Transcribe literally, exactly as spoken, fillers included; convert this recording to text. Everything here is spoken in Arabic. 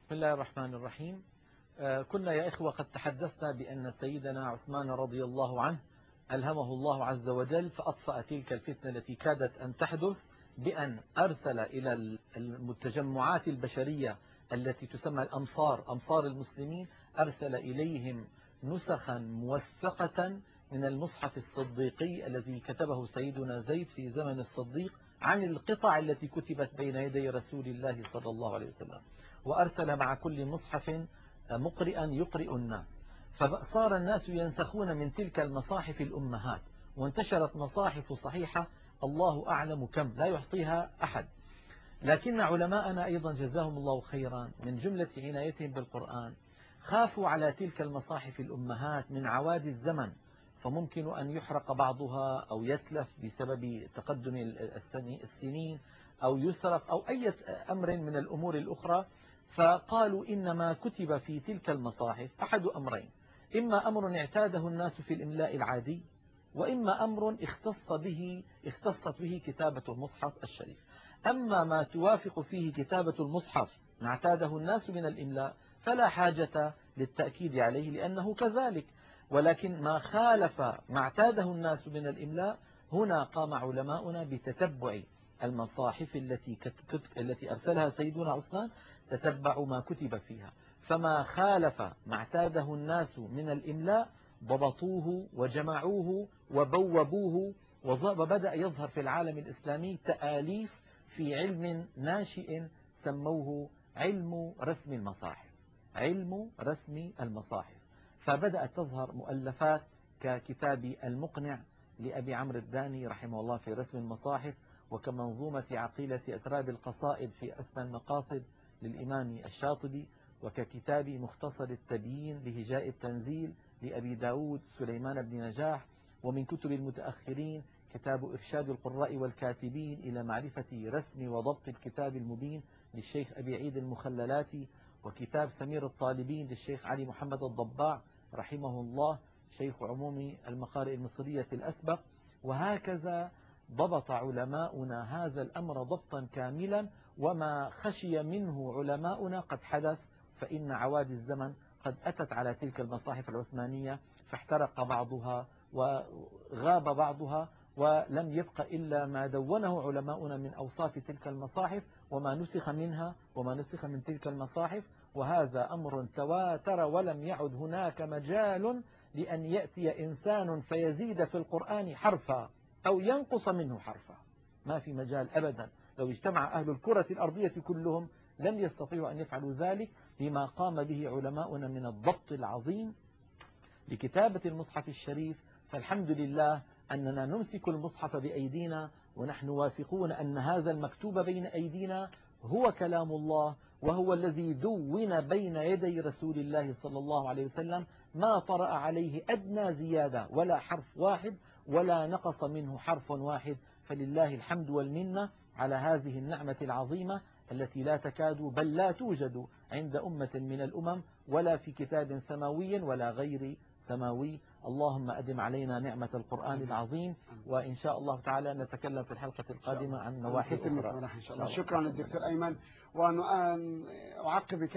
بسم الله الرحمن الرحيم. كنا يا إخوة قد تحدثنا بأن سيدنا عثمان رضي الله عنه ألهمه الله عز وجل فأطفأ تلك الفتنة التي كادت أن تحدث بأن أرسل إلى التجمعات البشرية التي تسمى الأمصار أمصار المسلمين، أرسل إليهم نسخا موثقة من المصحف الصديقي الذي كتبه سيدنا زيد في زمن الصديق عن القطع التي كتبت بين يدي رسول الله صلى الله عليه وسلم، وأرسل مع كل مصحف مقرئا يقرئ الناس، فصار الناس ينسخون من تلك المصاحف الأمهات، وانتشرت مصاحف صحيحة الله أعلم كم لا يحصيها أحد. لكن علماءنا أيضا جزاهم الله خيرا من جملة عنايتهم بالقرآن خافوا على تلك المصاحف الأمهات من عوادي الزمن، فممكن أن يحرق بعضها أو يتلف بسبب تقدم السنين أو يسرق أو أي أمر من الأمور الأخرى. فقالوا إنما كتب في تلك المصاحف أحد أمرين: إما أمر اعتاده الناس في الإملاء العادي، وإما أمر اختص به اختصت به كتابة المصحف الشريف. أما ما توافق فيه كتابة المصحف ما اعتاده الناس من الإملاء فلا حاجة للتأكيد عليه لأنه كذلك، ولكن ما خالف ما اعتاده الناس من الإملاء هنا قام علماؤنا بتتبع المصاحف التي التي أرسلها سيدنا عثمان، تتبعوا ما كتب فيها، فما خالف ما اعتاده الناس من الإملاء ضبطوه وجمعوه وبوبوه، وبدأ يظهر في العالم الإسلامي تآليف في علم ناشئ سموه علم رسم المصاحف علم رسم المصاحف فبدأت تظهر مؤلفات ككتاب المقنع لأبي عمرو الداني رحمه الله في رسم المصاحف، وكمنظومة عقيلة أتراب القصائد في أسنى المقاصد للإمام الشاطبي، وككتاب مختصر التبيين لهجاء التنزيل لأبي داود سليمان بن نجاح. ومن كتب المتأخرين كتاب إرشاد القراء والكاتبين إلى معرفة رسم وضبط الكتاب المبين للشيخ أبي عيد المخللاتي، وكتاب سمير الطالبين للشيخ علي محمد الضباع رحمه الله شيخ عموم المقارئ المصرية الأسبق. وهكذا ضبط علماؤنا هذا الأمر ضبطا كاملا، وما خشي منه علماؤنا قد حدث، فإن عوادي الزمن قد أتت على تلك المصاحف العثمانية فاحترق بعضها وغاب بعضها، ولم يبق إلا ما دونه علماؤنا من أوصاف تلك المصاحف وما نسخ منها وما نسخ من تلك المصاحف. وهذا أمر تواتر، ولم يعد هناك مجال لأن يأتي إنسان فيزيد في القرآن حرفا أو ينقص منه حرفا، ما في مجال أبدا. لو اجتمع أهل الكرة الأرضية كلهم لم يستطيعوا أن يفعلوا ذلك لما قام به علماؤنا من الضبط العظيم لكتابة المصحف الشريف. فالحمد لله أننا نمسك المصحف بأيدينا ونحن واثقون أن هذا المكتوب بين أيدينا هو كلام الله، وهو الذي دون بين يدي رسول الله صلى الله عليه وسلم، ما طرأ عليه أدنى زيادة ولا حرف واحد ولا نقص منه حرف واحد. فلله الحمد والمنة على هذه النعمة العظيمة التي لا تكاد بل لا توجد عند أمة من الأمم ولا في كتاب سماوي ولا غير سماوي. اللهم أدم علينا نعمة القرآن العظيم، وإن شاء الله تعالى نتكلم في الحلقة القادمة عن نواحي أخرى. شكرا للدكتور أيمن، وأن أعقب